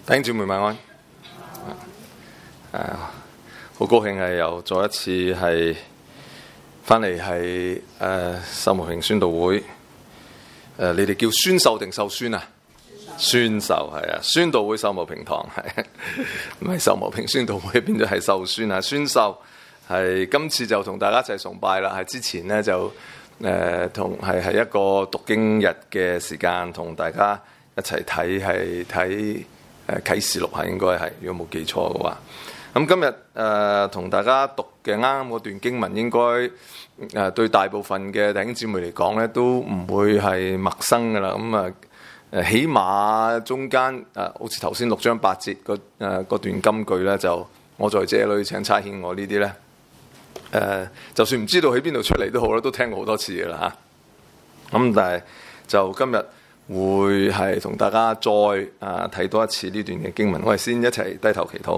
弟兄姊妹晚安。好高興係又再一次係翻嚟係秀茂坪宣道會。你哋叫宣授定授宣啊？宣授係啊，宣道會秀茂坪堂係，唔係秀茂坪宣道會變咗係授宣啊。宣授係今次就同大家一齊崇拜啦。係之前呢，就同係一個讀經日嘅時間，同大家一齊睇啟示錄係應該係，如果冇記錯嘅話。咁今日同大家讀嘅啱嗰段經文，應該對大部分嘅弟兄姊妹嚟講咧，都唔會係陌生㗎啦。咁起碼中間好似頭先6章8節嗰段金句咧，就我在這裡請差遣我呢啲咧，就算唔知道喺邊度出嚟都好啦，都聽過好多次㗎啦嚇。咁但係就今日會係同大家再睇多一次呢段嘅經文。我哋先一齊低頭祈禱。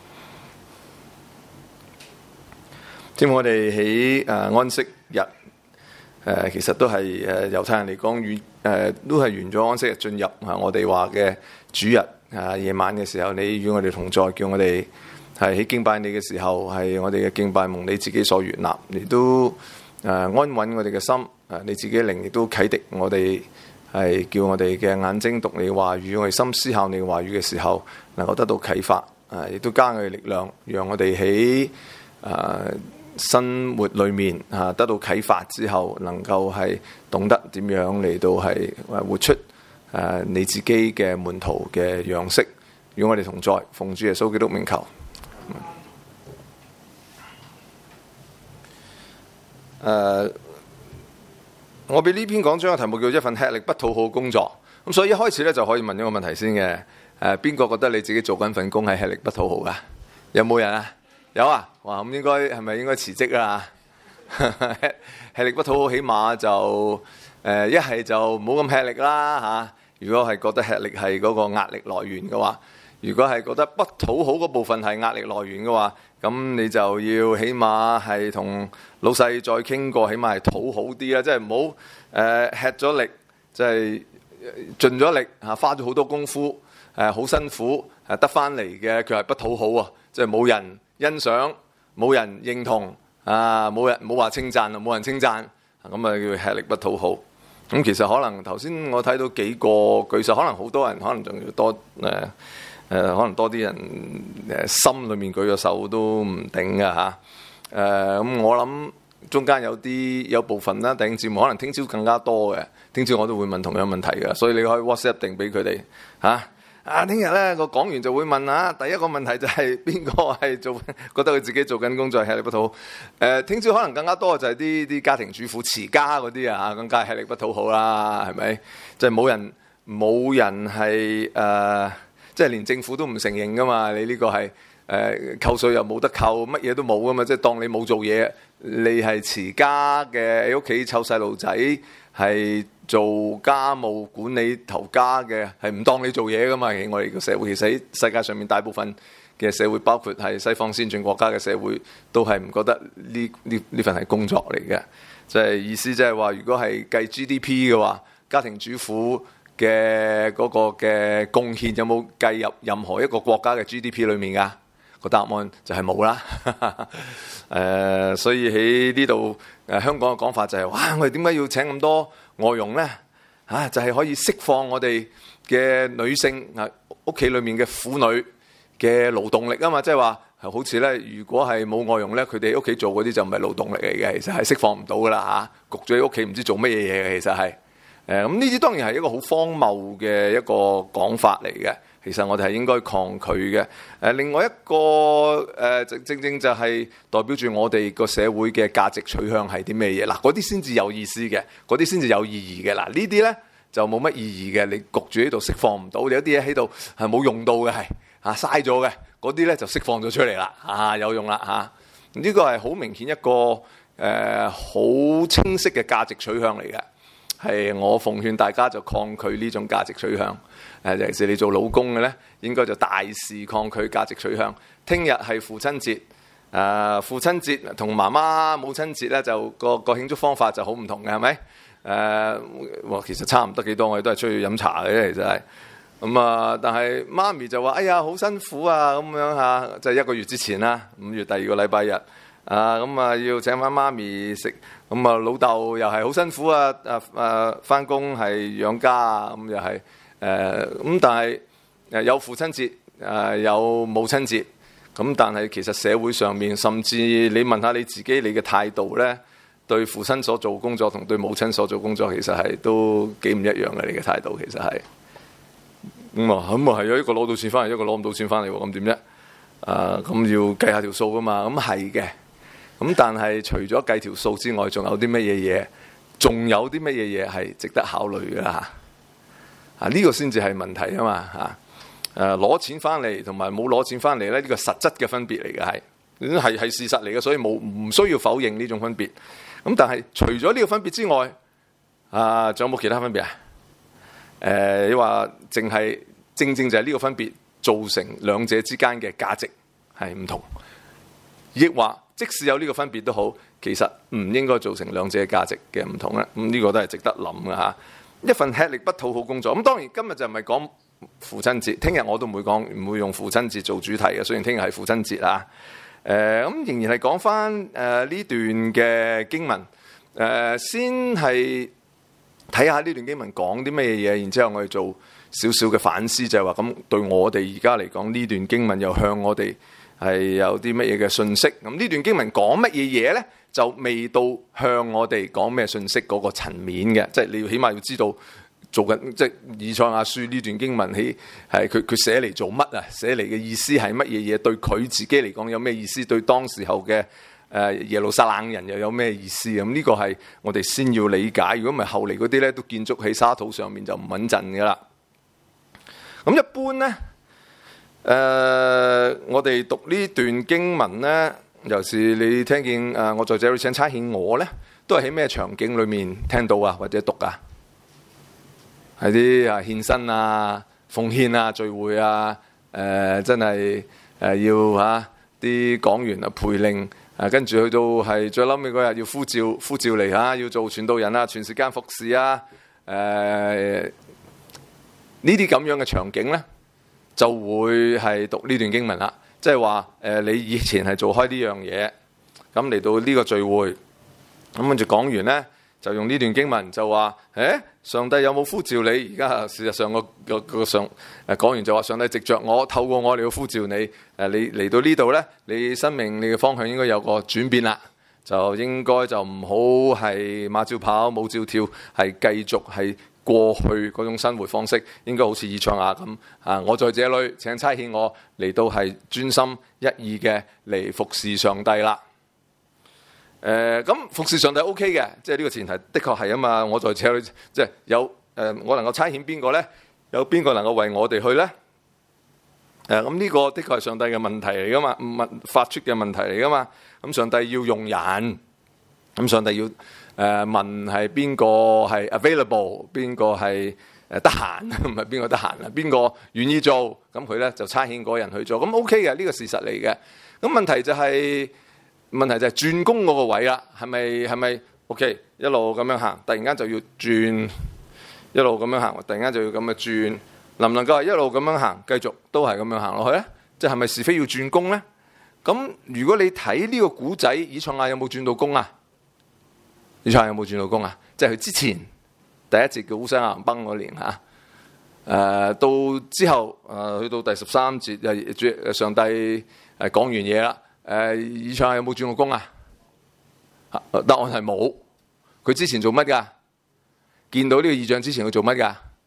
即係我哋喺安息日，其實都係猶太人嚟講，都係完咗安息日進入我哋話嘅主日夜晚嘅時候，你與我哋同在，叫我哋係喺敬拜你嘅時候，係我哋嘅敬拜蒙你自己所悅納，你都安穩我哋嘅心，你自己靈亦都啟迪我哋，係叫我哋嘅眼睛讀你嘅話語，我哋心思考你嘅話語嘅時候，能夠得到啟發，亦都加我哋力量，讓我哋喺生活裏面得到啟發之後，能夠係懂得點樣嚟到係活出你自己嘅門徒嘅樣式。與我哋同在，奉主耶穌基督名求。我俾呢篇講章嘅題目叫一份吃力不討好工作。咁所以一開始咧就可以問一個問題先嘅。邊個覺得你自己做緊份工係吃力不討好噶？有冇人啊？有啊！哇，咁係咪應該辭職啊？吃力不討好，起碼就一係就唔好咁吃力啦嚇。如果係覺得吃力係嗰個壓力來源嘅話，如果係覺得不討好嗰部分係壓力來源嘅話，咁你就要起碼係同老細再傾過，起碼係討好啲啦，即係唔好吃咗力，即係盡咗力花咗好多功夫，好辛苦得翻嚟嘅，佢係不討好啊！即係冇人欣賞，冇人認同，冇話稱讚，冇人稱讚，咁叫吃力不討好。咁其實可能頭先我睇到幾個舉手，可能好多人，可能仲要多可能多啲人心裏面舉咗手都唔定㗎嚇。咁我諗中間有部分啦，弟兄姊妹可能聽朝更加多嘅，聽朝我都會問同樣問題嘅，所以你可以 WhatsApp 定俾佢哋嚇。聽日咧個講員就會問第一個問題就係邊個係覺得佢自己做緊工作係吃力不討好？聽朝可能更加多就係啲家庭主婦持家嗰啲啊，更加係吃力不討好啦，係咪？即係冇人係即係連政府都唔承認噶嘛？你呢個係扣稅又冇得扣，乜嘢都冇噶嘛？即係當你冇做嘢，你係持家嘅，喺屋企湊細路仔，係做家務管理頭家嘅，係唔當你做嘢噶嘛？喺我哋個社會，其實喺世界上面大部分嘅社會，包括係西方先進國家嘅社會，都係唔覺得呢份係工作嚟嘅。即係意思即係話，如果係計 GDP 嘅話，家庭主婦嘅嗰個嘅貢獻有冇計入任何一個國家嘅 GDP 裏面㗎？個答案就係冇啦。所以喺呢度香港嘅講法就係：哇！我哋點解要請咁多外傭呢？就係可以釋放我哋嘅女性屋企裏面嘅婦女嘅勞動力啊嘛。即係話好似咧，如果係冇外傭咧，佢哋喺屋企做嗰啲就唔係勞動力嚟嘅，其實係釋放唔到噶啦嚇。焗住喺屋企唔知做乜嘢嘅，其實係咁呢啲當然係一個好荒謬嘅一個講法嚟嘅。其實我哋係應該抗拒嘅。另外一個正就係代表住我哋個社會嘅價值取向係啲咩嘢？嗱，嗰啲先至有意思嘅，嗰啲先至有意義嘅。嗱，呢啲咧就冇乜意義嘅。你焗住喺度釋放唔到，你有啲嘢喺度係冇用到嘅，係嘥咗嘅。嗰啲咧就釋放咗出嚟啦，有用啦嚇。呢個係好明顯一個好清晰嘅價值取向嚟嘅。係我奉勸大家就抗拒呢種價值取向。尤其是你做老公嘅咧，應該就大肆抗拒價值取向。聽日係父親節，父親節同媽媽母親節咧就個慶祝方法就好唔同嘅，係咪？其實差唔得幾多，我哋都係出去飲茶嘅啫，其實係。 但係媽咪就話：哎呀，好辛苦啊！咁樣嚇，即係1個月之前啦，5月第2個禮拜日要請翻媽咪食。老豆又係好辛苦啊！翻工係養家啊，又係但係有父親節有母親節，但係其實社會上面，甚至你問下你自己，你嘅態度呢，對父親所做工作同對母親所做工作，其實係都幾唔一樣嘅。你嘅態度其實係係啊，一個攞到錢翻嚟，一個攞唔到錢翻嚟喎，咁點啫？要計下條數噶嘛，係嘅。但係除咗計條數之外，仲有啲乜嘢嘢？仲有啲乜嘢嘢係值得考慮㗎啦？呢個先至係問題啊嘛嚇！攞錢翻嚟同埋冇攞錢翻嚟咧，呢個實質嘅分別嚟嘅係事實嚟嘅，所以唔需要否認呢種分別。但係除咗呢個分別之外，仲有冇其他分別啊？你話正正就係呢個分別造成兩者之間嘅價值係唔同，亦話即使有呢個分別都好，其實唔應該造成兩者價值嘅唔同咧。呢個都係值得諗嘅嚇。一份吃力不討好工作，當然今日就唔係講父親節，聽日我都唔會用父親節做主題嘅。雖然聽日係父親節啊，仍然係講翻呢段嘅經文。先係睇下呢段經文講啲咩嘢，然之後我哋做少少嘅反思，就係話咁對我哋而家嚟講，呢段經文又向我哋係有啲乜嘢嘅信息？呢段經文講乜嘢嘢呢？就未到向我哋講咩信息嗰個層面嘅，即係你起碼要知道做緊，即係以賽亞書呢段經文係佢寫嚟做乜啊？寫嚟嘅意思係乜嘢嘢？對佢自己嚟講有咩意思？對當時候嘅耶路撒冷人又有咩意思？呢個係我哋先要理解。如果唔係後嚟嗰啲咧，都建築喺沙土上面就唔穩陣噶啦。咁一般咧，我哋讀呢段經文咧，尤其是你聽見我在這裏請差遣我咧，都係喺咩場景裏面聽到啊，或者讀啊？係啲獻身啊、奉獻啊、聚會啊，真係要啲講員啊培靈。跟住去到係最嬲尾嗰日要呼召嚟要做傳道人啊，全時間服侍啊，呢啲咁樣嘅場景呢，就會係讀呢段經文啦。即係話你以前係做開呢樣嘢，咁嚟到呢個聚會，咁跟住講完呢，就用呢段經文就話：上帝有冇呼召你？而家事實上講完就話上帝藉着我，透過我嚟到呼召你。你嚟到呢度呢，你生命你嘅方向應該有個轉變啦，就應該就唔好係馬照跑，舞照跳，係繼續係過去嗰種生活方式，應該好似以賽亞咁我在這裏請差遣我嚟到係專心一意嘅嚟服侍上帝啦。咁服侍上帝 OK 嘅，即係呢個前提的確係啊嘛。我在這裏即係有我能夠差遣邊個呢？有邊個能夠為我哋去呢？咁呢個的確係上帝嘅問題嚟噶嘛，發出嘅問題嚟噶嘛。咁上帝要用人，咁上帝要問係邊個係 available， 邊個係得閒，唔係邊個得閒啊？邊個願意做，咁佢呢就差遣嗰個人去做，咁 OK 嘅，呢個事實嚟嘅。咁問題就係轉工嗰個位啦，係咪 OK？ 一路咁樣行，突然間就要轉，一路咁樣行，突然間就要咁樣轉，能唔能夠係一路咁樣行，繼續都係咁樣行落去咧？即係咪是非要轉工咧？咁如果你睇呢個古仔，以賽亞有冇轉到工啊？以賽亞有冇轉到工啊？即係佢之前第一節叫烏西雅人崩嗰年到之後去到第13節，上帝講完嘢啦。以賽亞有冇轉過工啊？答案係冇。佢之前做乜噶？見到呢個異象之前佢做乜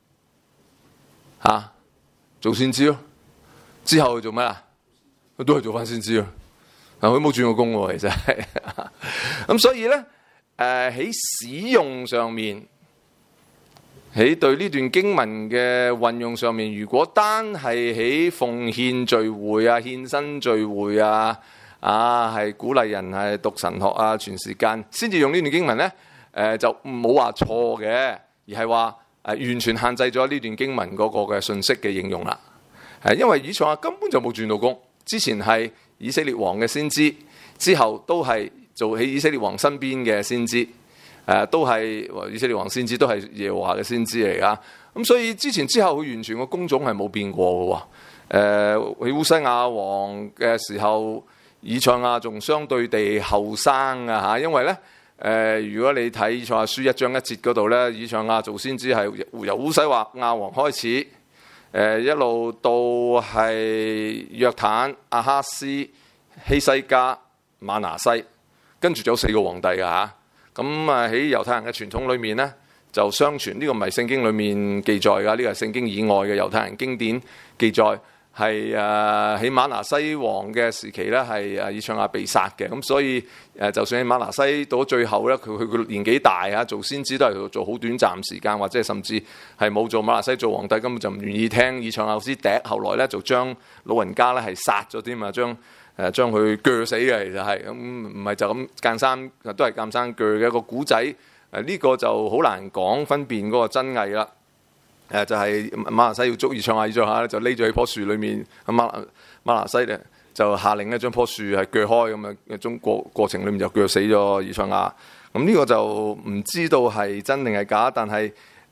噶？做先知咯。之後佢做乜啊？佢都係做翻先知咯。佢冇轉過工喎，其實係。咁所以咧，喺使用上面，喺對呢段經文嘅運用上面，如果單係喺奉獻聚會啊、獻身聚會啊，係鼓勵人係讀神學啊，全時間先至用呢段經文咧，就冇話錯嘅，而係話完全限制咗呢段經文嗰個嘅信息嘅應用啦。因為以賽亞根本就冇轉到工，之前係以色列王嘅先知，之後都係做喺以色列王身邊嘅先知，都係以色列王先知都係耶和華嘅先知嚟噶。 咁所以之前之後佢完全個工種係冇變過嘅喎。喺烏西亞王嘅時候，以賽亞仲相對地後生啊嚇，因為咧如果你睇以賽亞書1章1節嗰度咧，以賽亞做先知係由烏西亞王開始。一路到係約坦、亞哈斯、希西家、馬拿西，跟住就有4個皇帝㗎嚇。咁喺猶太人嘅傳統裏面咧，就相傳呢個唔係聖經裏面記載㗎，呢個係聖經以外嘅猶太人經典記載，係喺馬拿西王嘅時期咧，係以賽亞被殺嘅。咁所以就算喺馬拿西到最後咧，佢年紀大啊，做先知都係做好短暫時間，或者甚至係冇做馬拿西做皇帝，根本就唔願意聽以賽亞之笛。後來咧就將老人家咧係殺咗添啊，將佢鋸死嘅，其實係咁，唔係就咁間生，都係間生鋸嘅一個古仔。呢個就好難講分辨嗰個真偽啦。就係馬拿西要捉以賽亞，以賽亞咧就匿咗喺棵樹裏面。馬拿西咧就下令咧將棵樹係鋸開，咁啊中過程裏面就鋸死咗以賽亞。咁呢個就唔知道係真定係假，但係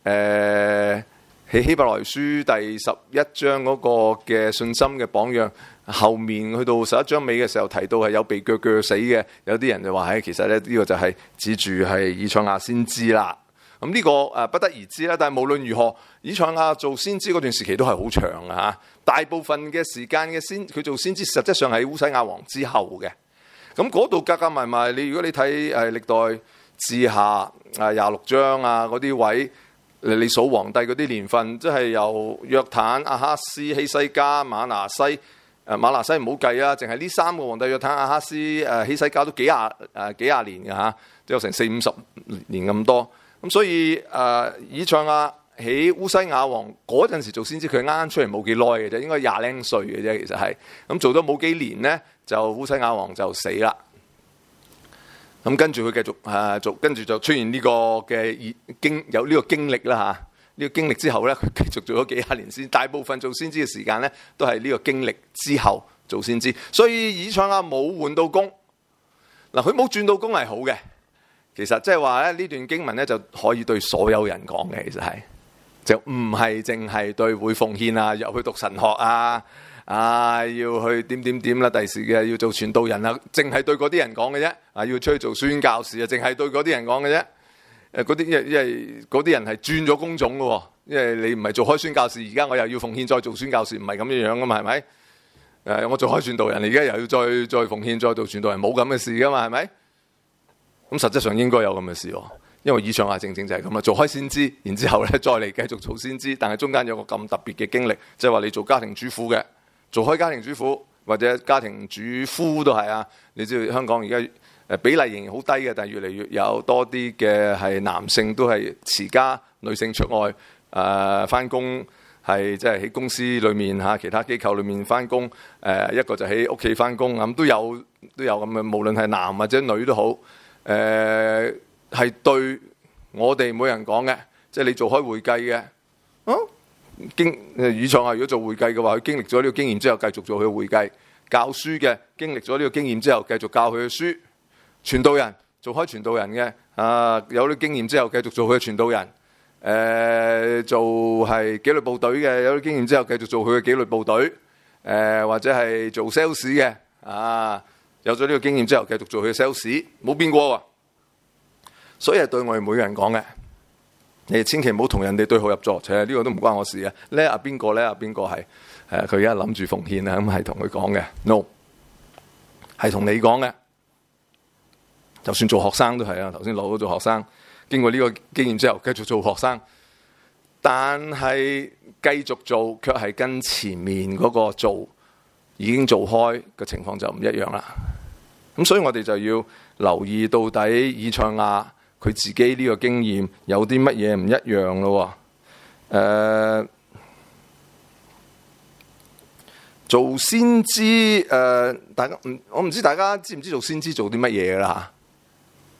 喺希伯來書第11章嗰個嘅信心嘅榜樣後面，去到11章尾嘅時候提到係有被鋸死嘅，有啲人就話其實咧呢個就係指住係以賽亞先知啦。咁呢個不得而知啦，但係無論如何，以賽亞做先知嗰段時期都係好長啊！大部分嘅時間嘅佢做先知，實際上係烏西亞王之後嘅。咁嗰度夾埋，如果你睇歷代志下26章啊嗰啲位，你數皇帝嗰啲年份，即係由約坦、亞哈斯、希西家、馬拿西。馬拿西唔好計啊，淨係呢3個皇帝約坦、亞哈斯、希西家都幾廿年嘅嚇，都有成40-50年咁多。咁所以以賽亞喺烏西亞王嗰陣時做先知，佢啱出嚟冇幾耐嘅啫，應該20零歲嘅啫，其實係咁做咗冇幾年咧，就烏西亞王就死啦。咁跟住佢繼續做，跟住就出現呢個嘅有呢個經歷啦嚇。呢個經歷之後咧，佢繼續做咗幾廿年先。大部分做先知嘅時間咧，都係呢個經歷之後做先知。所以以賽亞冇換到工嗱，佢冇轉到工係好嘅。其實即係話咧，呢段經文咧就可以對所有人講嘅，其實係就唔係淨係對會奉獻啊、入去讀神學啊、要去點啦，第時嘅要做傳道人啊，淨係對嗰啲人講嘅啫。要出去做宣教士啊，淨係對嗰啲人講嘅啫。嗰啲因為嗰啲人係轉咗工種嘅喎，因為你唔係做開宣教士，而家我又要奉獻再做宣教士，唔係咁樣噶嘛，係咪？我做開傳道人，而家又要再奉獻再做傳道人，冇咁嘅事噶嘛，係咪？咁實際上應該有咁嘅事喎，因為以賽亞正正就係咁啦，做開先知，然之後咧再嚟繼續做先知，但係中間有個咁特別嘅經歷，即係話你做家庭主婦嘅，做開家庭主婦或者家庭主夫都係啊。你知道香港而家比例仍然好低嘅，但係越嚟越有多啲嘅係男性都係持家，女性出外返工，係即係喺公司裏面嚇，其他機構裏面返工，一個就喺屋企返工，咁都有咁嘅，無論係男或者女都好。係對我哋每人講嘅，即係你做開會計嘅，以賽亞如果做會計嘅話，佢經歷咗呢個經驗之後，繼續做佢嘅會計；教書嘅經歷咗呢個經驗之後，繼續教佢嘅書；傳道人做開傳道人嘅，有啲經驗之後，繼續做佢嘅傳道人；做係紀律部隊嘅，有啲經驗之後，繼續做佢嘅紀律部隊；或者係做 sales 嘅，有咗呢個經驗之後，繼續做佢嘅 sales， 冇變過喎。所以係對我哋每個人講嘅，你千祈唔好同人哋對號入座。呢個都唔關我事嘅。咧邊個咧？邊個係？佢而家諗住奉獻啊，咁係同佢講嘅。No， 係同你講嘅。就算做學生都係啊。頭先攞咗做學生，經過呢個經驗之後，繼續做學生，但係繼續做卻係跟前面嗰個做已經做開嘅情況就唔一樣啦。咁所以我哋就要留意到底以賽亞佢自己呢個經驗有啲乜嘢唔一樣咯。做先知大家我唔知大家知唔知做先知做啲乜嘢㗎啦？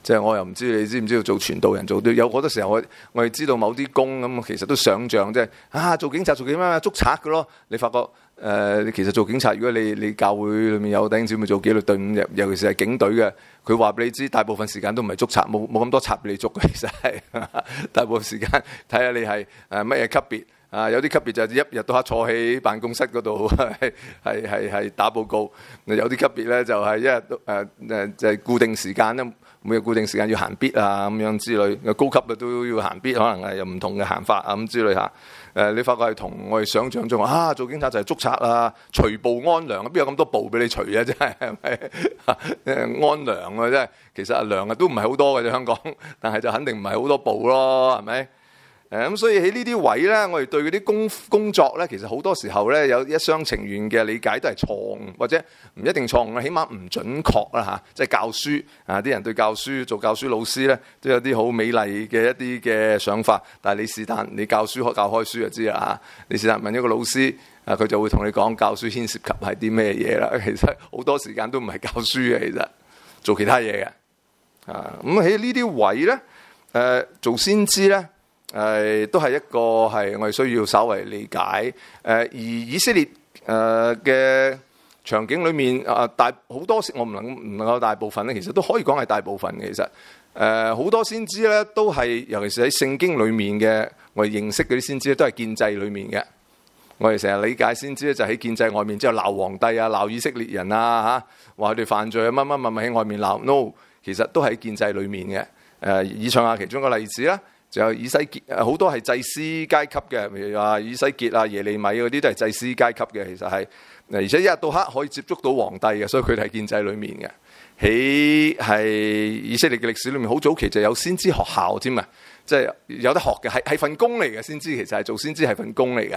即係我又唔知你知唔知道做傳道人做都有好多時候我哋知道某啲工咁，其實都想像即係做警察做幾咩捉賊嘅咯。你發覺其實做警察，如果你教會裏面有弟兄姊妹做紀律隊伍，尤其是係警隊嘅，佢話俾你知，大部分時間都唔係捉賊，冇咁多賊俾你捉嘅。其實係大部分時間睇下你係乜嘢級別。有啲級別就一日到黑坐喺辦公室嗰度係打報告，有啲級別咧就係一日都就係固定時間咧，每日固定時間要行必啊咁樣之類，高級嘅都要行必，可能係有唔同嘅行法啊咁之類嚇。你發覺係同我哋想象中做警察就係捉賊啊，除暴安良，邊有咁多暴俾你除啊？真係咪安良啊？真係其實良都唔係好多嘅啫，香港，但係就肯定唔係好多暴咯，係咪？咁所以喺呢啲位咧，我哋對嗰啲工作咧，其實好多時候咧有一廂情願嘅理解都係錯誤，或者唔一定錯誤，起碼唔準確啦嚇。即係教書啲人對教書做教書老師咧，都有啲好美麗嘅一啲嘅想法。但係你是但你教書教開書就知啦嚇。你是但問一個老師佢就會同你講教書牽涉及係啲咩嘢啦。其實好多時間都唔係教書嘅，其實做其他嘢嘅。咁喺呢啲位咧，做先知咧。都係一個係我哋需要稍為理解。而以色列嘅場景裏面大好多時我唔能夠大部分咧，其實都可以講係大部分嘅。其實好多先知咧都係，尤其是喺聖經裏面嘅，我哋認識嗰啲先知咧都係建制裏面嘅。我哋成日理解先知咧就喺建制外面之後鬧皇帝啊、鬧以色列人啊嚇，話佢哋犯罪啊乜喺外面鬧。No， 其實都喺建制裏面嘅。以賽亞其中一個例子啦。就有以西結，好多係祭司階級嘅，譬如話以西結啊、耶利米嗰啲都係祭司階級嘅，其實係，而且一日到黑可以接觸到皇帝嘅，所以佢哋係建制裏面嘅。喺以色列嘅歷史裏面，好早期就有先知學校添啊，即係有得學嘅，係份工嚟嘅。先知其實係做先知係份工嚟嘅。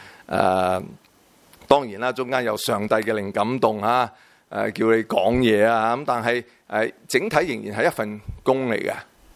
當然啦，中間有上帝嘅靈感動啊，叫你講嘢啊咁，但係整體仍然係一份工嚟嘅。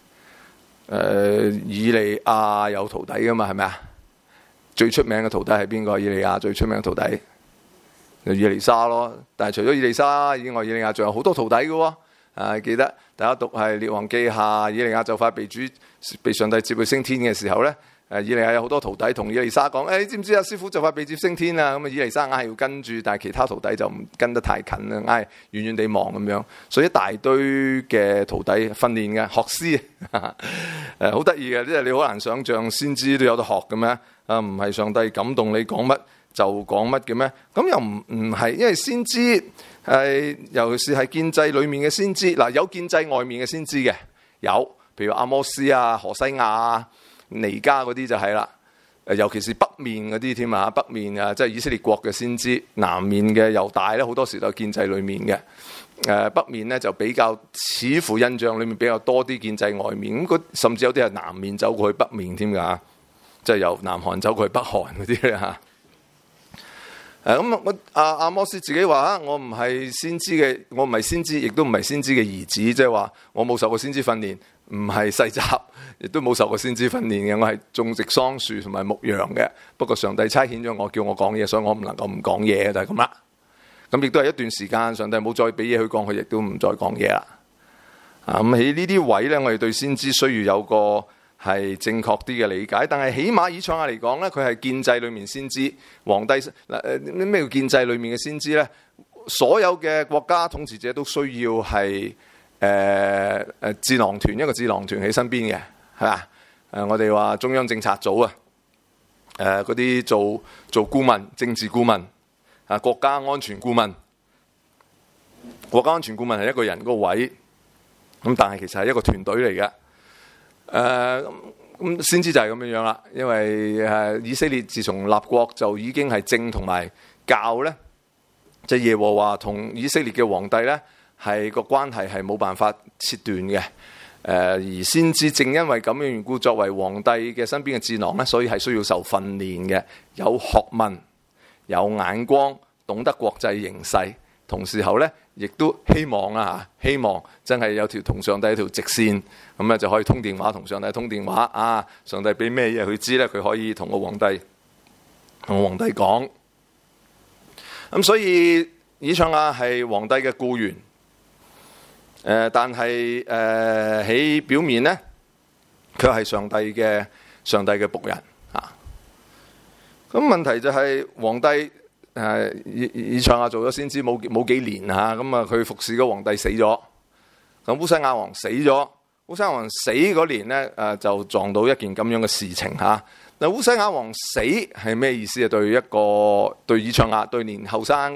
以利亞有徒弟噶嘛，係咪啊？最出名嘅徒弟係邊個？以利亞最出名嘅徒弟就以利沙咯。但係除咗以利沙以外，以利亞仲有好多徒弟嘅喎。記得大家讀係列王記下，以利亞就快被上帝接去升天嘅時候咧，以利亞有好多徒弟同以利沙講：你知唔知啊？師傅就快被接升天啦！咁以利沙硬係要跟住，但係其他徒弟就唔跟得太近啦，硬係遠遠地望咁樣。所以一大堆嘅徒弟訓練嘅學師，好得意嘅，即係你好難想像先知都有得學嘅咩？唔係上帝感動你講乜就講乜嘅咩？咁又唔係，因為先知尤其是係建制裏面嘅先知，有建制外面嘅先知嘅，有譬如阿摩斯啊、何西亞啊、尼加嗰啲就係啦，尤其是北面嗰啲添啊，北面即係以色列國嘅先知，南面嘅猶大咧好多時都係建制裏面嘅，北面咧就比較似乎印象裏面比較多啲建制外面，咁甚至有啲係南面走過去北面添㗎，即係由南韓走過去北韓嗰啲咧嚇。咁阿摩斯自己話我唔係先知嘅，我唔係先知，亦都唔係先知嘅兒子，即係話我冇受過先知訓練，唔係世襲，亦都冇受過先知訓練嘅，我係種植桑樹同埋牧羊嘅。不過上帝差遣咗我，叫我講嘢，所以我唔能夠唔講嘢，就係咁啦。咁亦都係一段時間，上帝冇再俾嘢佢講，佢亦都唔再講嘢啦。咁喺呢啲位咧，我哋對先知需要有個係正確啲嘅理解，但係起碼以賽亞嚟講咧，佢係建制裏面先知皇帝咩叫建制裏面嘅先知咧？所有嘅國家統治者都需要係智囊團，一個智囊團喺身邊嘅，係嘛？我哋話中央政策組啊，嗰啲做顧問、政治顧問國家安全顧問，國家安全顧問係一個人個位，咁但係其實係一個團隊嚟嘅。咁先知就係咁樣啦，因為以色列自從立國就已經係政同埋教咧，即係耶和華同以色列嘅皇帝咧係個關係係冇辦法切斷嘅。而先知正因為咁嘅緣故，作為皇帝嘅身邊嘅智囊咧，所以係需要受訓練嘅，有學問、有眼光，懂得國際形勢，同時候咧亦都希望真係有同上帝一條直線，咁咧就可以通電話同上帝通電話啊！上帝俾咩嘢佢知咧，佢可以同個皇帝講。咁所以以賽亞係皇帝嘅僱員， 但係喺表面咧，佢係上帝嘅僕人啊。咁問題就係皇帝以賽亞做咗先知冇幾年嚇，咁啊佢服侍嘅皇帝死咗，咁烏西亞王死咗。烏西亞王死嗰年咧，就撞到一件咁樣嘅事情嚇。嗱，烏西亞王死係咩意思啊？對以賽亞對年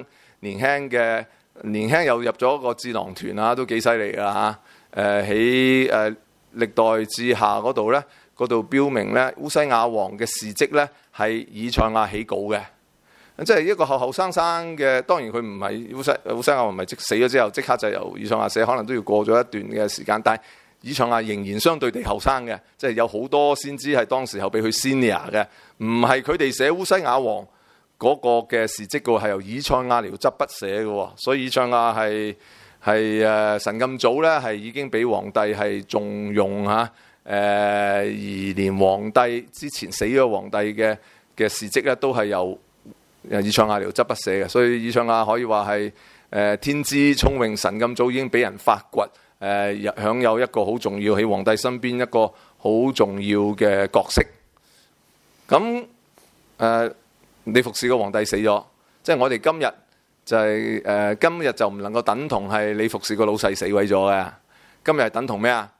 輕又入咗個智囊團啊，都幾犀利噶嚇。喺歷代志下嗰度咧，嗰度標明咧烏西亞王嘅事蹟咧係以賽亞起稿嘅，即係一個後生嘅。當然佢唔係烏西亞王，唔係死咗之後即刻就由以賽亞寫，可能都要過咗一段嘅時間，但係以賽亞仍然相對地後生嘅，即係有好多先知係當時候俾佢 senior 嘅，唔係佢哋寫烏西亞王嗰個嘅事蹟嘅，係由以賽亞嚟執筆寫嘅。所以以賽亞係神咁早咧，係已經俾皇帝係重用嚇，而連皇帝之前死咗皇帝嘅事蹟咧，都係由以賽亞嚟執筆寫嘅。所以以賽亞可以話係天資聰穎，神咁早已經俾人發掘。享有一個好重要喺皇帝身邊一個好重要嘅角色。咁你服侍個皇帝死咗，即係我哋今日就係今日就唔能夠等同係你服侍個老細死毀咗嘅。今日係等同咩啊？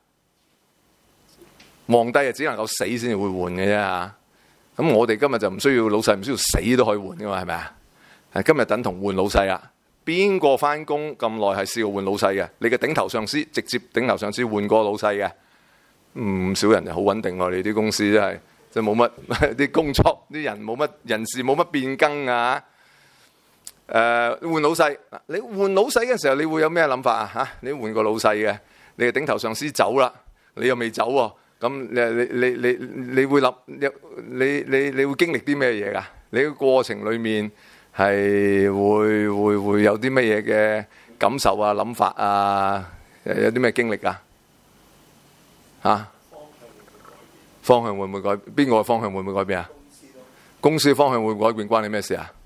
皇帝係只能夠死先至會換嘅啫嚇。咁我哋今日就唔需要老細，唔需要死都可以換噶嘛，係咪啊？今日等同換老細啊！邊個翻工咁耐係試過換老細嘅？你嘅頂頭上司直接頂頭上司換過老細嘅？唔少人就好穩定喎。你啲公司真係即係冇乜啲工作啲人冇乜人事冇乜變更啊！換老細，你換老細嘅時候，你會有咩諗法啊？嚇，你換個老細嘅，你嘅頂頭上司走啦，你又未走喎，咁你會諗你會經歷啲咩嘢㗎？你個過程裡面係會有啲乜嘢嘅感受啊、諗法啊，有啲咩經歷啊？嚇，方向會唔會改變？邊個嘅方向會唔會改變啊？公司嘅方向會唔會改變？關你咩事啊？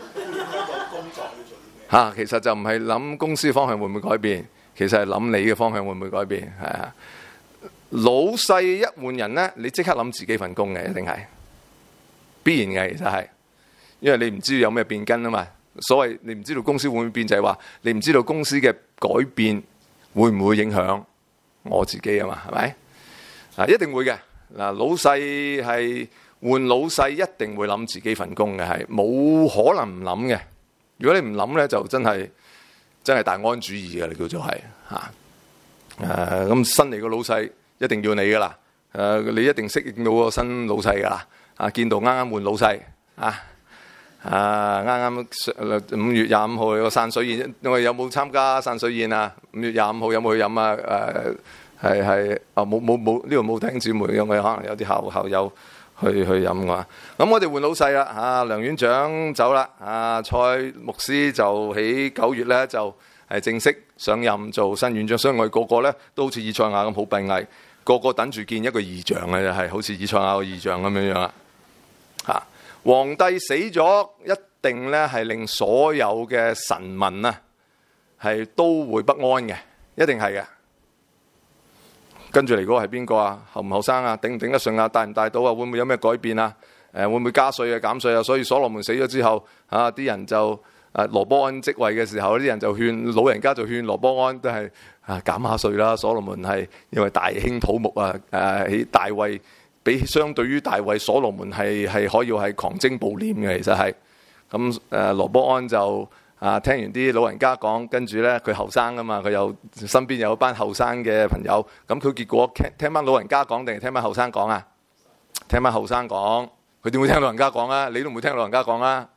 嚇，其實就唔係諗公司方向會唔會改變，其實係諗你嘅方向會唔會改變。係啊，老細一換人咧，你即刻諗自己份工嘅，一定係必然嘅，其實係。因為你唔知道有咩變更啊嘛，所謂你唔知道公司會唔會變，就係話你唔知道公司嘅改變會唔會影響我自己啊嘛，係咪？一定會嘅。嗱，老細係換老細，一定會諗自己份工嘅，係冇可能唔諗嘅。如果你唔諗咧，就真係大安主義嘅，你叫做係嚇。咁新嚟個老細一定要你噶啦，你一定適應到個新老細噶啦。見到啱啱換老細啱啱5月25號個散水宴，我哋有冇參加散水宴啊？5月25號有冇去飲啊？冇呢度冇弟兄姊妹嘅，我哋可能有啲校友去飲嘅話。咁我哋換老細啦，梁院長走啦，蔡牧師就喺9月咧就係正式上任做新院長，所以我哋個個咧都好似以賽亞咁好閉翳，個個等住見一個異象嘅，就係好似以賽亞個異象咁樣樣啦。皇帝死咗，一定咧係令所有嘅臣民啊係都會不安嘅，一定係嘅。跟住嚟嗰個係邊個啊？後唔後生啊？頂唔頂得順啊？帶唔帶到啊？會唔會有咩改變啊？會唔會加稅啊？減稅啊？所以所羅門死咗之後，啲人就羅波安即位嘅時候，啲人就勸老人家就勸羅波安都係減下稅啦。所羅門係因為大興土木啊，喺大衛。相對於大衛，所羅門係可以係狂徵暴斂嘅，其實係咁。羅波安就聽完啲老人家講，跟住咧佢後生啊嘛，佢又身邊有一班後生嘅朋友，咁佢結果聽翻老人家講定係聽翻後生講啊？聽翻後生講，佢點會聽老人家講啊？你都唔會聽老人家講啊？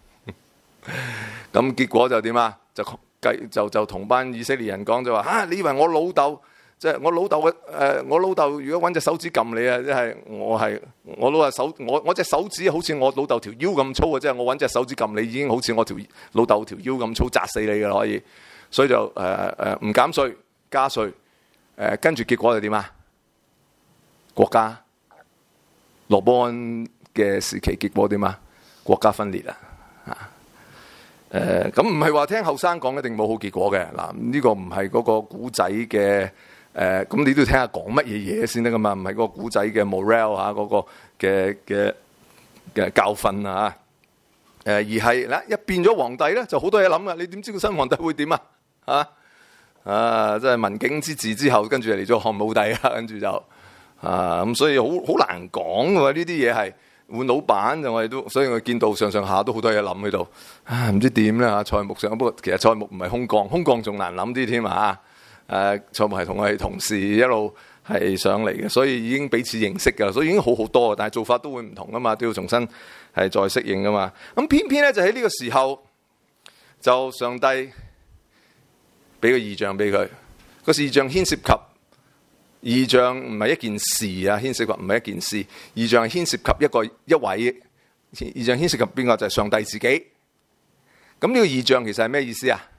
咁結果就點啊？就同班以色列人講就話你以為我老豆？即係我老豆如果揾隻手指撳你啊！即係我老隻手指好似我老豆條腰咁粗啊！即係我揾隻手指撳你已經好似我老豆條腰咁粗，砸死你㗎啦可以。所以就唔減稅加稅，跟住結果就點啊？國家羅波安嘅時期結果點啊？國家分裂啊！ 咁唔係話聽後生講一定冇好結果嘅。嗱，呢個唔係嗰個古仔嘅咁你都要聽下講乜嘢嘢先得噶嘛，唔係嗰個古仔嘅 moral 嚇嗰個嘅教訓啊，而係嗱一變咗皇帝咧就好多嘢諗噶，你點知個新皇帝會點啊？即係文景之治之後，跟住嚟咗漢武帝啊，跟住就咁，所以好難講喎。呢啲嘢係換老闆就我哋都，所以我見到上下都好多嘢諗喺度，唔知點咧嚇。蔡牧上，不過其實蔡牧唔係空降，空降仲難諗啲添啊。蔡牧係同我哋同事一路係上嚟嘅，所以已經彼此認識㗎，所以已經好好多，但係做法都會唔同噶嘛，都要重新係再適應噶嘛。咁偏偏咧就喺呢個時候，就上帝俾個異象俾佢，個異象牽涉及異象唔係一件事啊，牽涉及唔係一件事，異象係牽涉及一位異象牽涉及邊個？就係上帝自己。咁呢個異象其實係咩意思啊？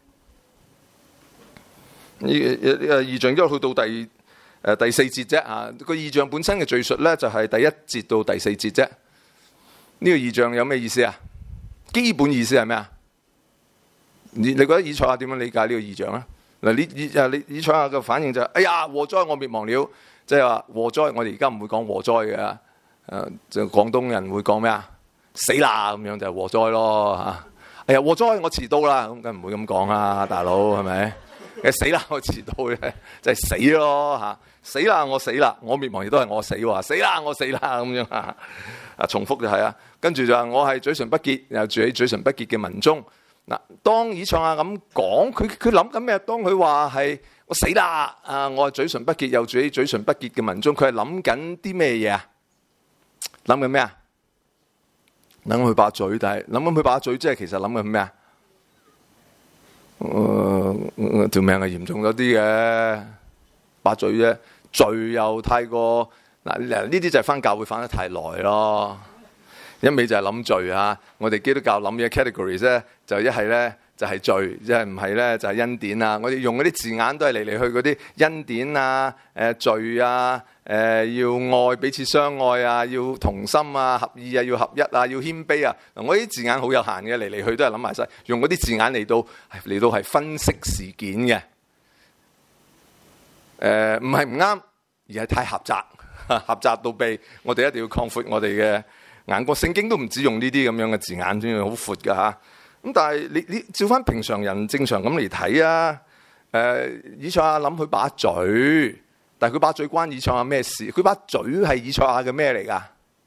異象一路去到第四節啫啊！個異象本身嘅敘述咧就係第一節到第四節啫。呢個異象有咩意思啊？基本意思係咩啊？你覺得以賽亞點樣理解呢個異象啊？嗱，以賽亞嘅反應就係：哎呀，禍災我滅亡了！即係話禍災，我哋而家唔會講禍災嘅，就廣東人會講咩啊？死啦咁樣就係禍災咯嚇！哎呀，禍災我遲到啦，咁梗唔會咁講啦，大佬係咪？死啦！我遲到嘅，就係死咯嚇！死啦！我死啦！我滅亡亦都係我死喎！死啦！我死啦咁樣啊！重複就係啊，跟住就話我係嘴唇不潔，又住喺嘴唇不潔嘅民中。嗱，當以賽亞咁講，佢諗緊咩？當佢話係我死啦我係嘴唇不潔，又住喺嘴唇不潔嘅民中，佢係諗緊啲咩嘢啊？諗緊咩啊？諗佢把嘴，但係諗緊佢把嘴，即係其實諗緊咩啊？條命係嚴重咗啲嘅，把嘴啫，罪又太過呢啲就係返教會返得太耐咯。一味就係諗罪啊！我哋基督教諗嘢 categories 咧，就一係咧就係罪，一係唔係咧就係恩典啊！我哋用嗰啲字眼都係嚟嚟去嗰啲恩典啊、罪啊、要愛彼此相愛啊、要同心啊、合意啊、要合一啊、要謙卑啊。嗱，我啲字眼好有限嘅，嚟嚟去都係諗埋晒，用嗰啲字眼嚟到係分析事件嘅。唔係唔啱，而係太狹窄，狹窄到被我哋一定要擴闊我哋嘅眼光。聖經都唔止用呢啲咁樣嘅字眼，真係好闊㗎嚇。咁但係你照翻平常人正常咁嚟睇啊。以賽亞諗佢把嘴，但係佢把嘴關以賽亞咩事？佢把嘴係以賽亞嘅咩嚟㗎？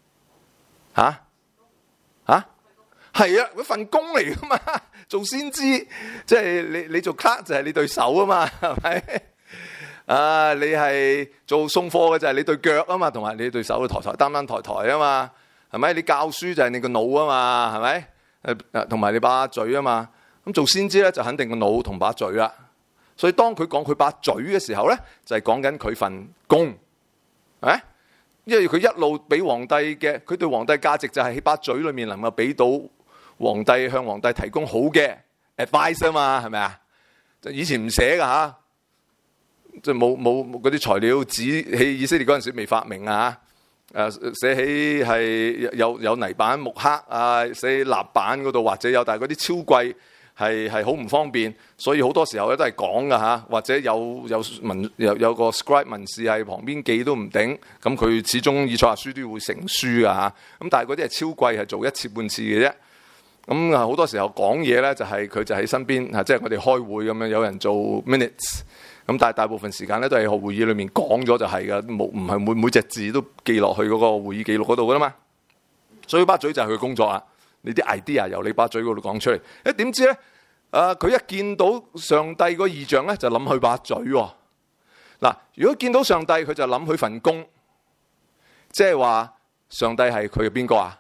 係啊，佢份工嚟㗎嘛。做先知，即係你做 clerk 就係你對手啊嘛，係咪？你係做送貨嘅就係你對腳啊嘛，同埋你對手嘅擔抬啊嘛，係咪？你教書就係你個腦啊嘛，係咪？同埋你把嘴啊嘛。咁做先知咧就肯定個腦同把嘴啦。所以當佢講佢把嘴嘅時候咧，就係講緊佢份工，因為佢一路俾皇帝嘅，佢對皇帝價值就係喺把嘴裏面能夠俾到皇帝向皇帝提供好嘅 advice 啊嘛，係咪啊？以前唔寫噶吓。即係冇嗰啲材料，紙喺以色列嗰陣時未發明啊！寫起係有泥板木刻啊，寫喺蠟板嗰度或者有，但係嗰啲超貴係好唔方便，所以好多時候咧都係講噶嚇，或者有個 scribe 文士喺旁邊記都唔頂，咁佢始終以賽亞書都會成書噶嚇。咁但係嗰啲係超貴，係做一次半次嘅啫。咁好多時候講嘢咧就係佢就喺身邊，即係我哋開會咁樣，有人做 minutes。咁但係大部分時間咧都係喺會議裏面講咗就係㗎，唔係每隻字都記落去嗰個會議記錄嗰度㗎啦嘛。所以把嘴就係佢工作啦。你啲 idea 由你把嘴嗰度講出嚟。點知咧？佢一見到上帝個異象咧，就諗佢把嘴喎。嗱，如果見到上帝，佢就諗佢份工，即係話上帝係佢嘅邊個啊？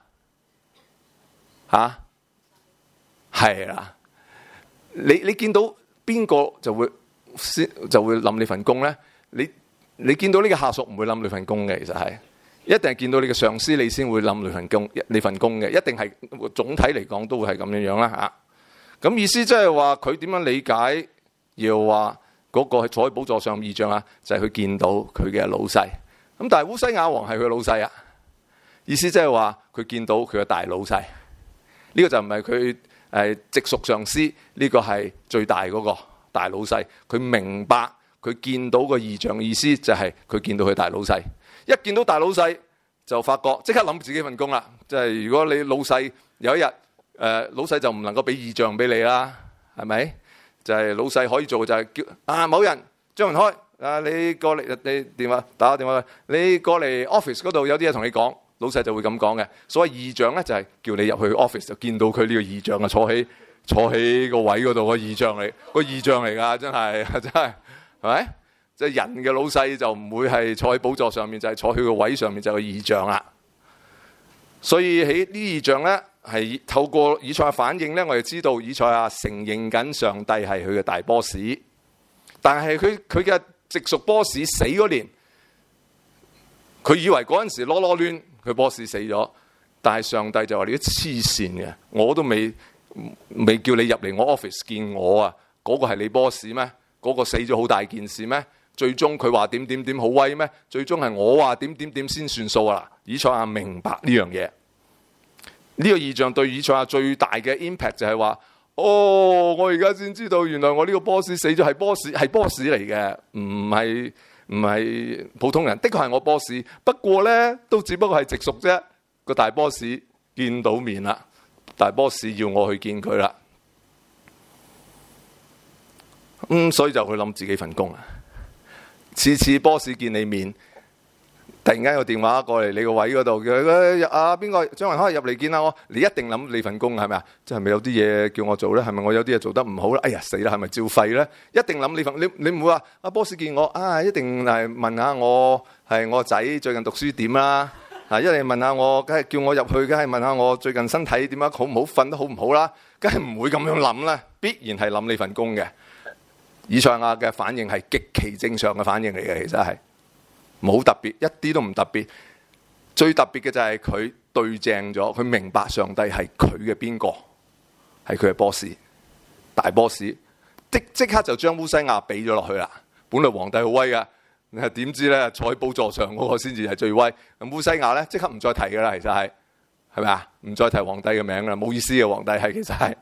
係啦。你見到邊個就會諗你份工咧？你見到呢個下屬唔會諗你份工嘅，其實係一定係見到你嘅上司你先會諗你份工嘅，一定係總體嚟講都會係咁樣樣啦嚇。咁意思即係話佢點樣理解？要話嗰個係坐喺寶座上異象啊，就係佢見到佢嘅老細。咁但係烏西雅王係佢老細啊，意思即係話佢見到佢嘅大老細。呢個就唔係佢直屬上司，呢個係最大嗰個大老細。佢明白佢見到個異象，意思就係佢見到佢大老細。一見到大老細就發覺即刻諗自己份工啦。即係如果你老細有一日老細就唔能夠俾異象俾你啦，係咪？就係老細可以做就係叫某人張文開你過嚟，你電話打個電話，你過嚟 office 嗰度有啲嘢同你講，老細就會咁講嘅。所謂異象咧就係叫你入去 office 就見到佢呢個異象啊，坐喺個位嗰度個異象嚟，個異象嚟㗎，真係係咪？即係人嘅老細就唔會係坐喺寶座上面，就係坐喺個位上面就係個異象啦。所以喺呢異象咧係透過以賽亞反應咧，我哋知道以賽亞承認緊上帝係佢嘅大 boss， 但係佢嘅直屬 boss 死嗰年，佢以為嗰陣時囉囉攣，佢 boss 死咗，但係上帝就話你都黐線嘅，我都未叫你入嚟我 office 見我啊，嗰個係你 boss 咩？嗰個死咗好大件事咩？最終佢話點好威咩？最終係我話點先算數啊！以賽亞明白呢樣嘢，呢個異象對以賽亞最大嘅 impact 就係話，我而家先知道原來我呢個 boss 死咗係 boss 嚟嘅，唔係普通人。的確係我 boss， 不過呢都只不過係直屬啫。個大 boss 見到面啦，大 boss 要我去見佢啦，所以就去諗自己份工啦。次 boss 見你面，突然間有電話過嚟你個位嗰度，叫邊個張文開入嚟見下我，你一定諗你份工係咪啊？即係咪有啲嘢叫我做咧？係咪我有啲嘢做得唔好咧？哎呀死啦，係咪照肺咧？一定諗你份，你唔會話boss 見我一定係問下我係我仔最近讀書點啦，一定問下我，梗係叫我入去，梗係問下我最近身體點樣，好唔好，瞓得好唔好啦，梗係唔會咁樣諗啦，必然係諗你份工嘅。以賽亞嘅反應係極其正常嘅反應嚟嘅，其實係冇特別，一啲都唔特別。最特別嘅就係佢對正咗，佢明白上帝係佢嘅邊個，係佢嘅 boss， 大 boss， 即刻就將烏西亞俾咗落去啦。本來皇帝好威噶，點知咧坐喺寶座上嗰個先至係最威。咁烏西亞咧即刻唔再提噶啦，其實係咪啊？唔再提皇帝嘅名啦，冇意思嘅，皇帝係其實係。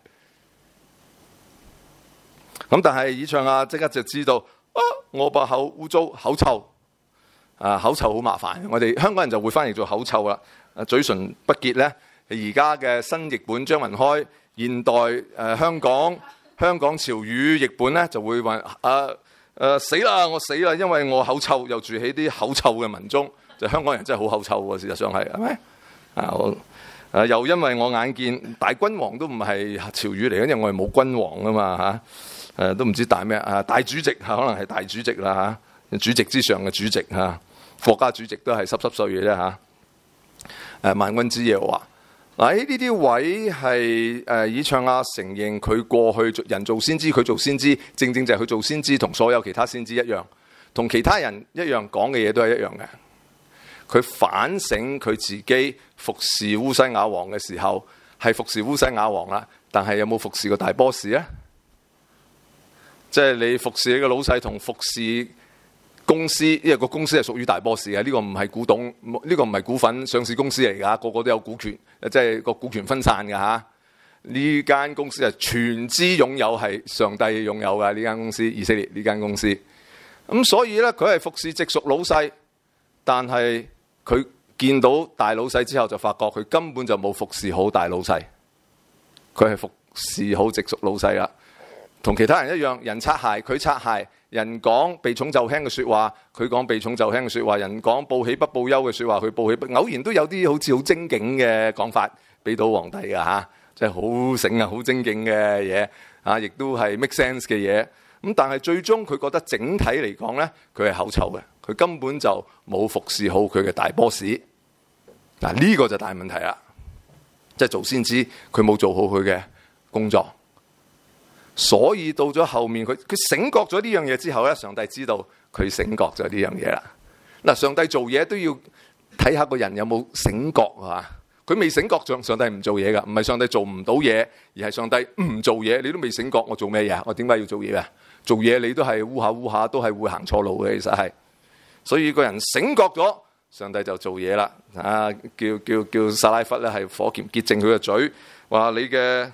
咁但係以賽亞即刻就知道，我把口污糟，口臭，口臭好麻煩。我哋香港人就會翻譯做口臭啦。嘴唇不潔咧，而家嘅新譯本張文開現代香港潮語譯本咧就會話死啦，我死啦，因為我口臭，又住喺啲口臭嘅民中。就香港人真係好口臭喎，事實上係咪？又因為我眼見大君王都唔係潮語嚟嘅，因為我係冇君王啊嘛都唔知大咩大主席可能係大主席啦主席之上嘅主席國家主席都係濕碎嘅啫萬軍之耶和華喺呢啲位係以賽亞承認佢過去人做先知，佢做先知，正正就係佢做先知同所有其他先知一樣，同其他人一樣講嘅嘢都係一樣嘅。佢反省佢自己服侍烏西雅王嘅時候係服侍烏西雅王啦，但係有冇服侍個大 boss 咧？即係你服侍你個老細同服侍公司，因為個公司係屬於大 boss 嘅，呢個唔係古董，呢個唔係股份上市公司嚟㗎，個個都有股權，即係個股權分散㗎嚇。呢間公司係全資擁有，係上帝擁有㗎，呢間公司，以色列呢間公司。咁所以咧，佢係服侍直屬老細，但係佢見到大老細之後就發覺佢根本就冇服侍好大老細，佢係服侍好直屬老細啦。同其他人一樣，人擦鞋佢擦鞋，人講避重就輕嘅説話，佢講避重就輕嘅説話，人講報喜不報憂嘅説話，佢報喜不。偶然都有啲好似好精警嘅講法俾到皇帝㗎嚇，即係好醒啊，好精警嘅嘢啊，亦都係 make sense 嘅嘢。咁但係最終佢覺得整體嚟講咧，佢係口臭嘅，佢根本就冇服侍好佢嘅大 boss。嗱，呢個就大問題啦，即係做先知佢冇做好佢嘅工作。所以到咗後面，佢醒覺咗呢樣嘢之後咧，上帝知道佢醒覺咗呢樣嘢啦。嗱，上帝做嘢都要睇下個人有冇醒覺啊！佢未醒覺，上帝唔做嘢噶，唔係上帝做唔到嘢，而係上帝唔做嘢。你都未醒覺，我做咩嘢？我點解要做嘢啊？做嘢你都係烏下都係會行錯路嘅，其實係。所以個人醒覺咗，上帝就做嘢啦。叫撒拉弗咧係火鉗潔淨佢嘅嘴，話你嘅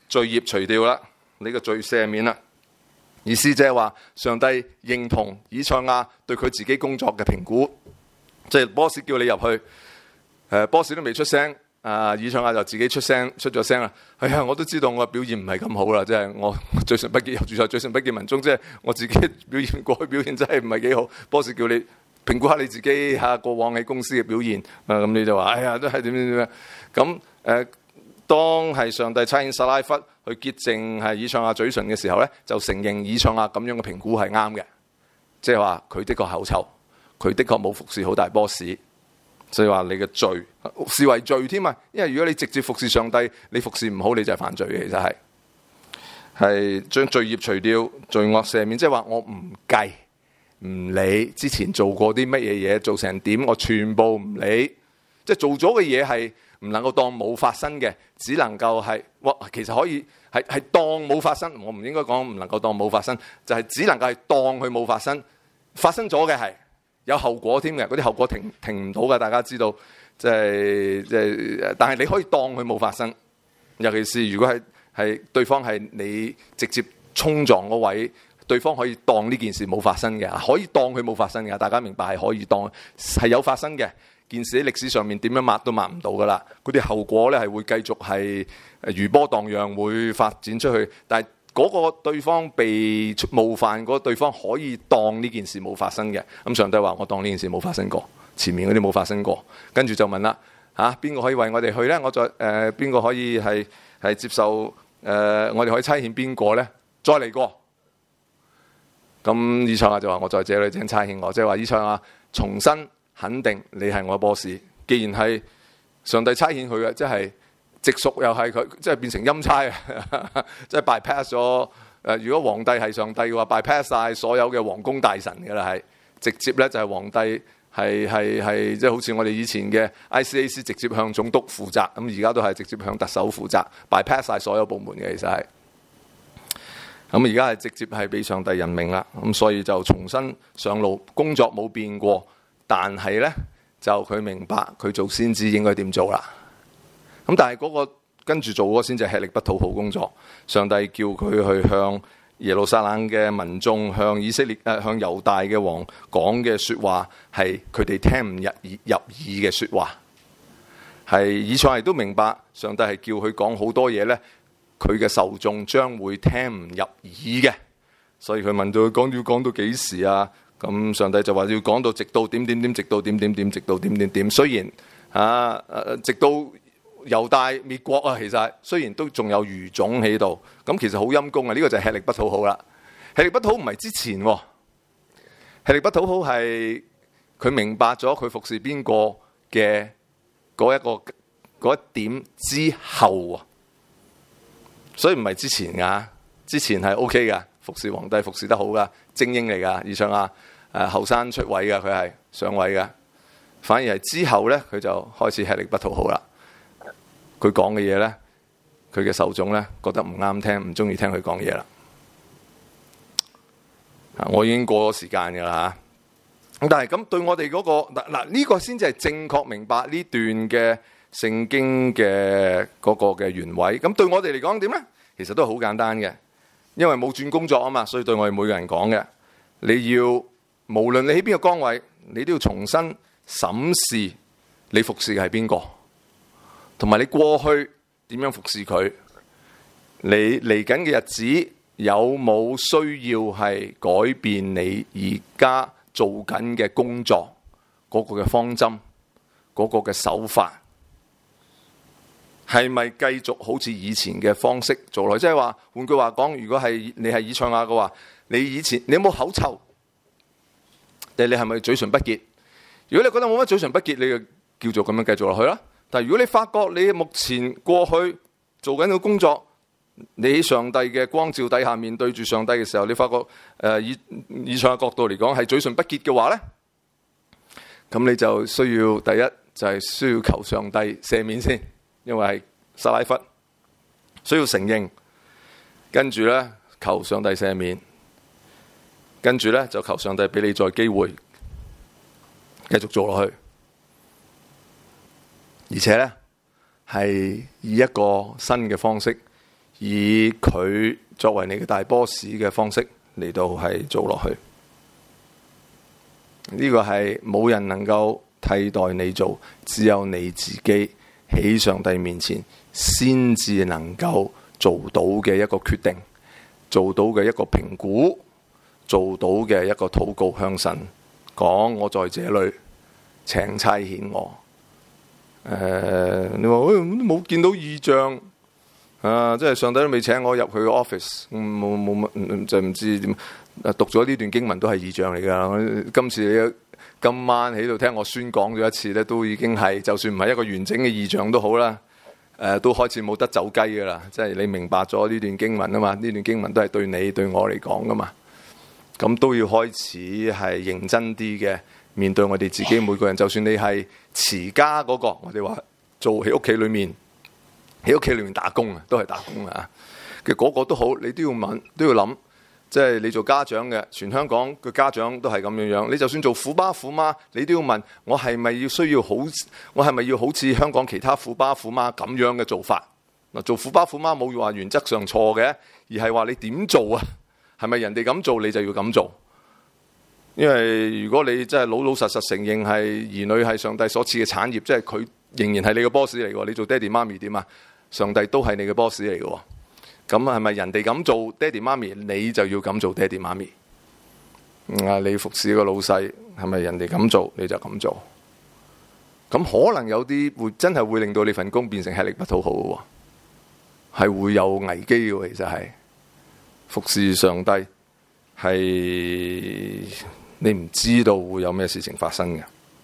罪孽除掉啦，你個罪赦免啦。意思即係話上帝認同以賽亞對佢自己工作嘅評估，即係 boss 叫你入去，boss 都未出聲，以賽亞就自己出咗聲啦。哎呀，我都知道我嘅表現唔係咁好啦，即係我罪臣不潔，又住在罪臣不潔民中，即係我自己表現過去表現真係唔係幾好。boss 叫你評估下你自己過往喺公司嘅表現，咁你就話哎呀都係點樣咁當係上帝差遣撒拉弗去潔淨係以賽亞嘴唇嘅時候咧，就承認以賽亞咁樣嘅評估係啱嘅，即係話佢的確口臭，佢的確冇服侍好大 boss， 所以話你嘅罪視為罪添啊！因為如果你直接服侍上帝，你服侍唔好，你就係犯罪嘅。其實係將罪孽除掉，罪惡赦免，即係話我唔計唔理之前做過啲乜嘢嘢，做成點，我全部唔理，即係做咗嘅嘢係唔能夠當冇發生嘅，只能夠係其實可以係當冇發生。我唔應該講唔能夠當冇發生，就係只能夠係當佢冇發生。發生咗嘅係有後果添嘅，嗰啲後果停唔到嘅，大家知道。即係，但係你可以當佢冇發生。尤其是如果係對方係你直接衝撞嗰位，對方可以當呢件事冇發生嘅，可以當佢冇發生嘅。大家明白係可以當係有發生嘅。件事喺歷史上面點樣抹都抹唔到噶啦，嗰啲後果咧係會繼續係如波蕩漾，會發展出去。但係嗰個對方被冒犯嗰個對方可以當呢件事冇發生嘅。咁上帝話我當呢件事冇發生過，前面嗰啲冇發生過。跟住就問啦，邊個可以為我哋去咧？我再邊個可以係接受我哋可以差遣邊個咧？再嚟過。咁以賽亞就話我在這裏請差遣我，即係話以賽亞重新肯定你係我 boss。既然係上帝差遣佢嘅，即係直屬又係佢，即係變成欽差啊！即係 bypass 咗如果皇帝係上帝嘅話 bypass 晒所有嘅皇宮大臣嘅啦，係直接咧就係皇帝係即係好似我哋以前嘅 ICAC 直接向總督負責，咁而家都係直接向特首負責 bypass 晒所有部門嘅，其實係。咁而家係直接係俾上帝任命啦，咁所以就重新上路，工作冇變過，但係咧就佢明白佢做先知應該點做啦。咁但係嗰個跟住做嗰個先至係吃力不討好工作。上帝叫佢去向耶路撒冷嘅民眾、向以色列向猶大嘅王講嘅說話，係佢哋聽唔入耳嘅說話。係以賽亞都明白，上帝係叫佢講好多嘢咧，佢嘅受眾將會聽唔入耳嘅，所以佢問到佢要講到幾時啊？咁上帝就話要講到直到點點點，直到點點點，直到點點點。雖然直到猶大滅國啊，其實雖然都仲有餘種喺度，咁其實好陰功啊！呢個就係吃力不討好啦。吃力不討好唔係之前，吃力不討好係佢明白咗佢服侍邊個嘅嗰一點之後啊。所以唔係之前噶，之前係 OK 噶，服侍皇帝服侍得好噶，精英嚟噶，以賽亞後生出位噶，佢係上位噶。反而係之後咧，佢就開始吃力不討好啦。佢講嘅嘢咧，佢嘅受眾咧覺得唔啱聽，唔中意聽佢講嘢啦。我已經過咗時間噶啦吓，咁但係咁對我哋嗰個嗱呢個先至係正確明白呢段嘅聖經嘅嗰個嘅原委。咁對我哋嚟講點咧？其實都係好簡單嘅，因為冇轉工作啊嘛，所以對我哋每個人講嘅，你要無論你喺邊個崗位，你都要重新審視你服侍嘅係邊個，同埋你過去點樣服侍佢，你嚟緊嘅日子有冇需要係改變你而家做緊嘅工作嗰個嘅方針，嗰個嘅手法，係咪繼續好似以前嘅方式做落去？即係話換句話講，如果係你係以賽亞嘅話，你以前你有冇口臭？定你係咪嘴唇不潔？如果你覺得冇乜嘴唇不潔，你就叫做咁樣繼續落去啦。但係如果你發覺你目前過去做緊嘅工作，你喺上帝嘅光照底下面對住上帝嘅時候，你發覺以賽亞角度嚟講係嘴唇不潔嘅話咧，咁你就需要第一就係需要求上帝赦免先。因為係撒拉弗需要承認，跟住咧求上帝赦免，跟住咧就求上帝俾你再機會繼續做落去，而且咧係以一個新嘅方式， 以佢作為你嘅大 boss 嘅方式嚟到係做落去。呢個係冇人能夠替代你做，只有你自己喺上帝面前先至能夠做到嘅一個決定，做到嘅一個評估，做到嘅一個禱告向神講：我在這裏，請差遣我。你話冇見到異象啊？即係上帝都未請我入佢嘅 office，冇乜就唔知點。讀咗呢段經文都係異象嚟㗎。今次你今晚喺度聽我宣講咗一次咧，都已經係就算唔係一個完整嘅異象都好啦。都開始冇得走雞㗎啦。即係你明白咗呢段經文啊嘛？呢段經文都係對你對我嚟講㗎嘛。咁都要開始係認真啲嘅面對我哋自己每個人。就算你係持家嗰個，我哋話做喺屋企裏面，喺屋企裏面打工啊，都係打工啊。嘅嗰個都好，你都要問，都要諗。即係你做家長嘅，全香港嘅家長都係咁樣樣。你就算做虎爸虎媽，你都要問：我係咪我係咪要好似香港其他虎爸虎媽咁樣嘅做法？嗱，做虎爸虎媽冇話原則上錯嘅，而係話你點做啊？係咪人哋咁做你就要咁做？因為如果你真係老老實實承認係兒女係上帝所賜嘅產業，即係佢仍然係你嘅 boss 嚟嘅。你做爹哋媽咪點啊？上帝都係你嘅 boss 嚟嘅。咁係咪人哋咁做爹哋媽咪，你就要咁做爹哋媽咪？你服侍個老細，係咪人哋咁做你就咁做？咁可能有啲真係會令到你份工變成吃力不討好嘅，係會有危機嘅。其實係服侍上帝係你唔知道會有咩事情發生嘅。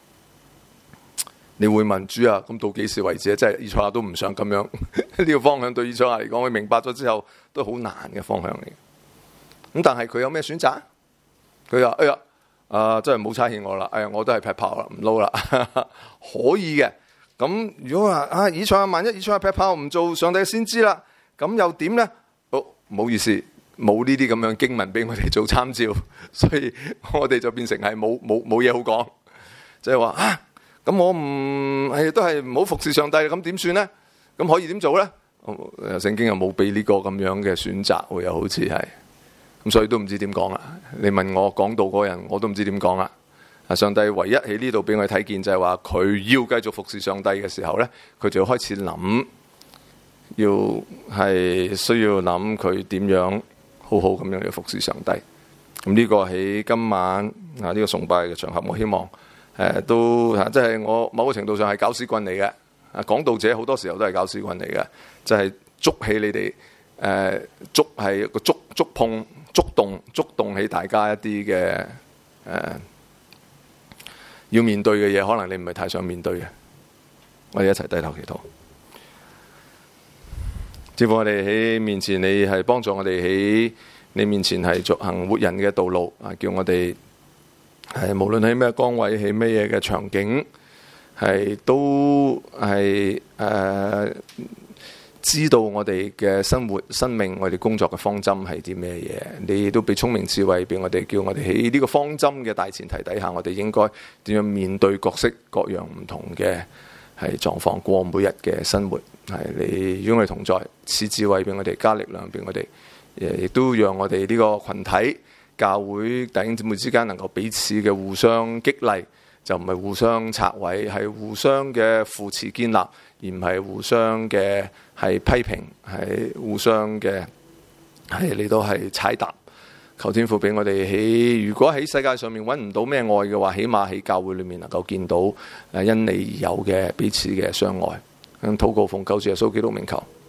你會問主啊，咁到幾時為止？即係以賽亞都唔想咁樣呢個方向對以賽亞嚟講，佢明白咗之後都好難嘅方向嚟。咁但係佢有咩選擇？佢話：哎呀，真係冇差遣我啦！哎呀，我都係劈炮啦，唔撈啦。可以嘅。咁如果話以賽亞萬一以賽亞劈炮唔做上帝先知啦，咁又點呢？唔好意思，冇呢啲咁樣經文俾我哋做參照，所以我哋就變成係冇嘢好講，即係話咁我都係唔好服侍上帝，咁點算呢？咁可以點做呢？聖經又冇俾呢個咁樣嘅選擇，又好似係咁，所以都唔知點講啦。你問我講道嗰人，我都唔知點講啦。上帝唯一喺呢度俾我睇見就係話，佢要繼續服侍上帝嘅時候呢，佢就開始諗，要係需要諗佢點樣好好咁樣去服侍上帝。咁呢個喺今晚呢個崇拜嘅場合，我希望。都即係我某個程度上係搞屎棍嚟嘅。講道者好多時候都係搞屎棍嚟嘅，就係捉起你哋捉係個觸碰觸動起大家一啲嘅要面對嘅嘢，可能你唔係太想面對嘅。我哋一齊低頭祈禱。只不過我哋喺面前，你係幫助我哋喺你面前係逐行活人嘅道路啊，叫我哋。無論喺咩崗位，喺咩嘢嘅場景，都係知道我哋嘅生活、生命、我哋工作嘅方針係啲咩嘢。你都俾聰明智慧俾我哋，叫我哋喺呢個方針嘅大前提底下，我哋應該點樣面對各式各樣唔同嘅狀況，過每日嘅生活。你與我哋同在，賜智慧俾我哋，加力量俾我哋，亦都讓我哋呢個群體。教會弟兄姊妹之間能夠彼此嘅互相激勵，就唔係互相拆毀，係互相嘅扶持建立，而唔係互相嘅係批評，係互相嘅係嚟到係踩踏。求天父俾我哋如果喺世界上面揾唔到咩愛嘅話，起碼喺教會裏面能夠見到因你而有嘅彼此嘅相愛。禱告奉救主耶穌基督名求。